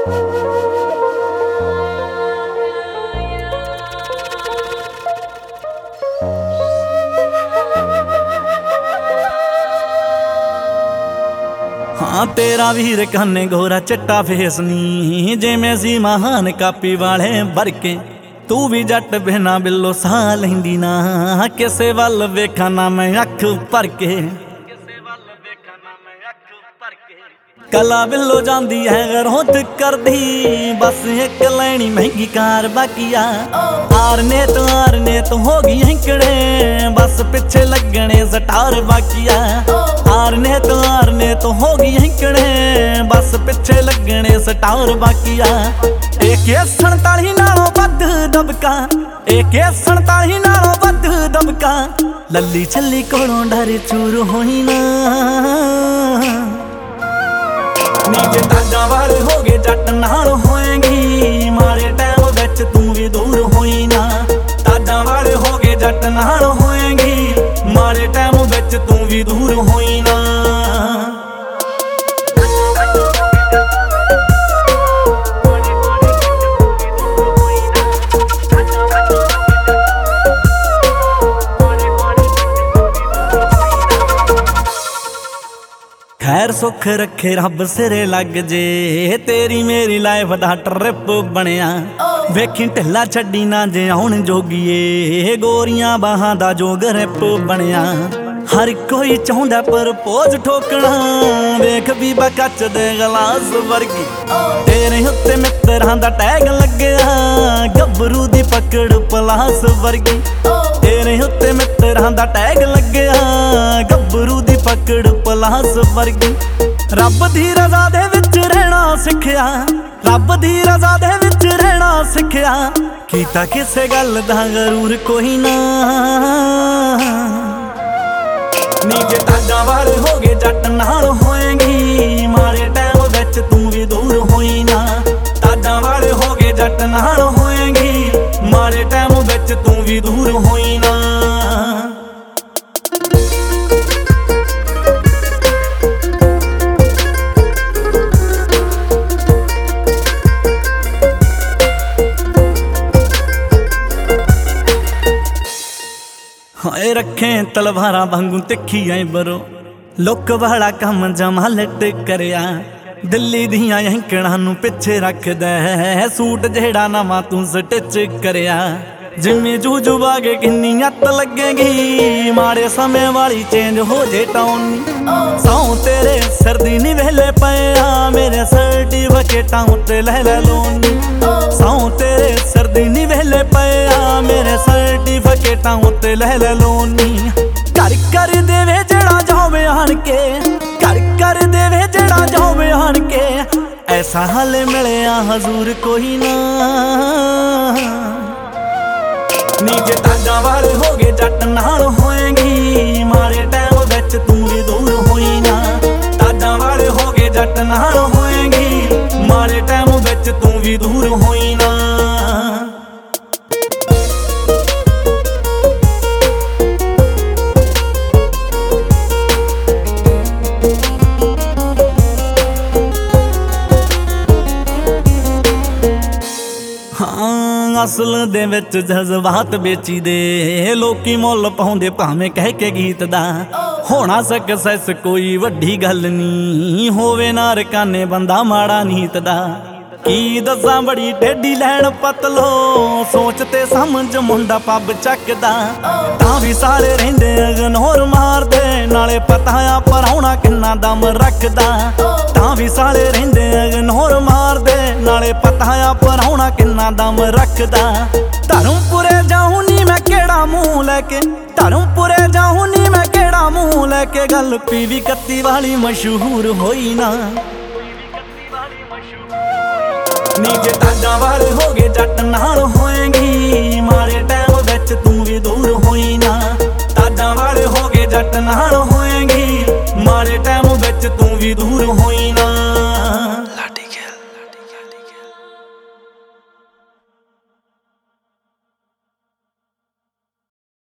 हाँ तेरा वीर कन्ने गोरा चिट्टा फेस नी जिवें सी महान कापी वाले बरके तू भी जट बिना बिल्लो सा लैंदी ना किसे वल वेखा ना मैं अख भर के कला बिल्लो जांदी है गरोत कर दी बस एक लैनी महंगी कार बाकिया आरने तो होगी हैंकड़े बस पिछे लगने सटार बाकिया आरने तो होगी हैंकड़े बस पिछे लगने सटार बाकिया एक 47 नालों वध दबका एक 47 नालों वध दबका लल्ली छल्ली कोलों डर चूर होई ना नीचे ताजा वाले हो गए जट नाल होएगी मारे टाइम विच तू भी दूर होई ना ताजा वाले हो गए जट नाल होएगी मारे टाइम विच तू भी दूर होई ना खैर सुख रखे रब सिरे लग जे तेरी मेरी लाइफ दा ट्रिप बनिया वेखी ढिला छड्डी ना जे आउण जोगीए गोरियां बाहां दा जो ग्रिप बनिया हर कोई चाहुंदा प्रपोज ठोकना वेख भी बकच दे गलास वर्गी तेरे उत्ते मित्रां दा टैग लग्या गबरू दी पकड़ पलास वर्गी तेरे उत्ते मित्रां दा टैग लग्या गबरू दी पकड़ पलास वर्गी रब दी रज़ा दे विच रहना सिखया रब दी रज़ा दे विच रहना सिखया कीता किसे गल दा गरूर कोई ना नीचे ताजा वाले हो गए जट नाल होएगी मारे टाइम विच तू भी दूर होई ना ताजा वाले हो गए जट नाल होएगी मारे टाइम विच तू भी दूर होई ना हाय रखे तलवारा वांगू तिखी आई बरो लुक वाला काम जमा लट करया दिल्ली दियां हैंकड़ां नू पिछे रखदा है सूट जेड़ा नवा तू स्टिच करया जिम्मे जूजू बागे किन्नी अत लगेगी माड़े समय वाली चेंज हो जे टाउन सौ तेरे सर्दी नी वेले पया मेरे सर्टिफिकेटां उत्ते ले लोनी सौ तेरे सर्दी नी वेले पया मेरे सर्टिफिकेटां उत्ते ले लोनी कर देवे जेड़ा जावे आन के कर देवे जेड़ा जावे आन के ऐसा हाल मिलया हजूर कोई ना नीचे ताजा वाले हो गए जट नाल होएगी मारे टाइम विच तू भी दूर होई ना ताजा वाले हो गए जट नाल होएगी मारे टाइम विच तू भी दूर होई ना असल दे विच जज्बात बेची दे लोकी मुल पाउंदे भावें कह के गीत दा होना सक्सेस कोई वड्डी गल नी होवे ना रकाने बंदा माड़ा नीत दा की दसां बड़ी टेढ़ी लैन पतलो सोचते समझ मुंडा पब चकदा तां भी सारे रहिंदे इग्नोर मारदे नाले पता आ पराउणा किन्ना दम रखदा तां भी सारे रहिंदे इग्नोर मारदे नाले पता आ पराउणा किन्ना दम रखदा धर्मपुरे जाऊं नी मैं केड़ा मूंह लैके धर्मपुरे जाऊं नी मैं केड़ा मूंह लैके गल पीवी 31 वाली मशहूर होई ना नीचे ताजा वाले हो गए जट नाल होएगी मारे टाइम विच तू भी दूर होई ना ताजा वाले हो गए जट नाल होएगी मारे टाइम विच तू भी दूर होई